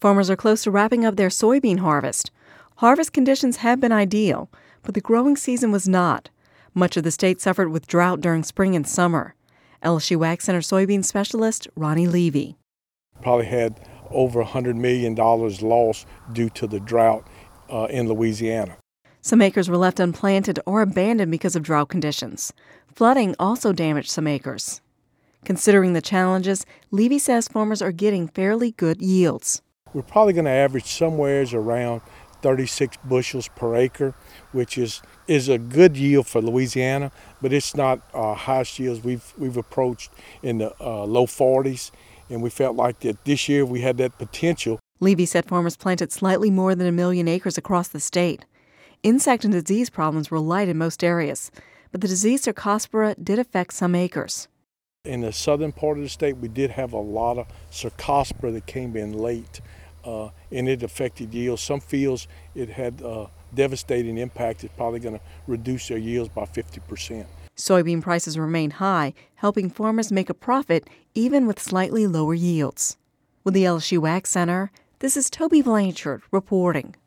Farmers are close to wrapping up their soybean harvest. Harvest conditions have been ideal, but the growing season was not. Much of the state suffered with drought during spring and summer. LSU Ag Center soybean specialist Ronnie Levy. Probably had over $100 million lost due to the drought in Louisiana. Some acres were left unplanted or abandoned because of drought conditions. Flooding also damaged some acres. Considering the challenges, Levy says farmers are getting fairly good yields. We're probably going to average somewhere around 36 bushels per acre, which is a good yield for Louisiana, but it's not highest yields we've approached in the low 40s, and we felt like that this year we had that potential. Levy said farmers planted slightly more than 1 million acres across the state. Insect and disease problems were light in most areas, but the disease Cercospora did affect some acres. In the southern part of the state, we did have a lot of Cercospora that came in late, and it affected yields. Some fields, it had devastating impact. It's probably going to reduce their yields by 50%. Soybean prices remain high, helping farmers make a profit even with slightly lower yields. With the LSU Ag Center, this is Toby Blanchard reporting.